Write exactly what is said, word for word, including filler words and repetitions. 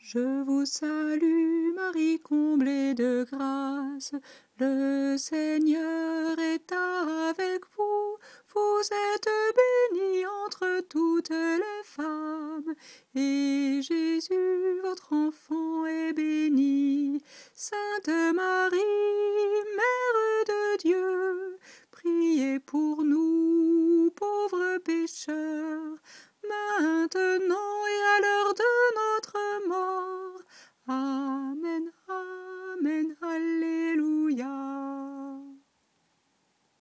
Je vous salue, Marie comblée de grâce, le Seigneur est avec vous. Vous êtes bénie entre toutes les femmes, et Jésus, votre enfant, est béni. Sainte Marie,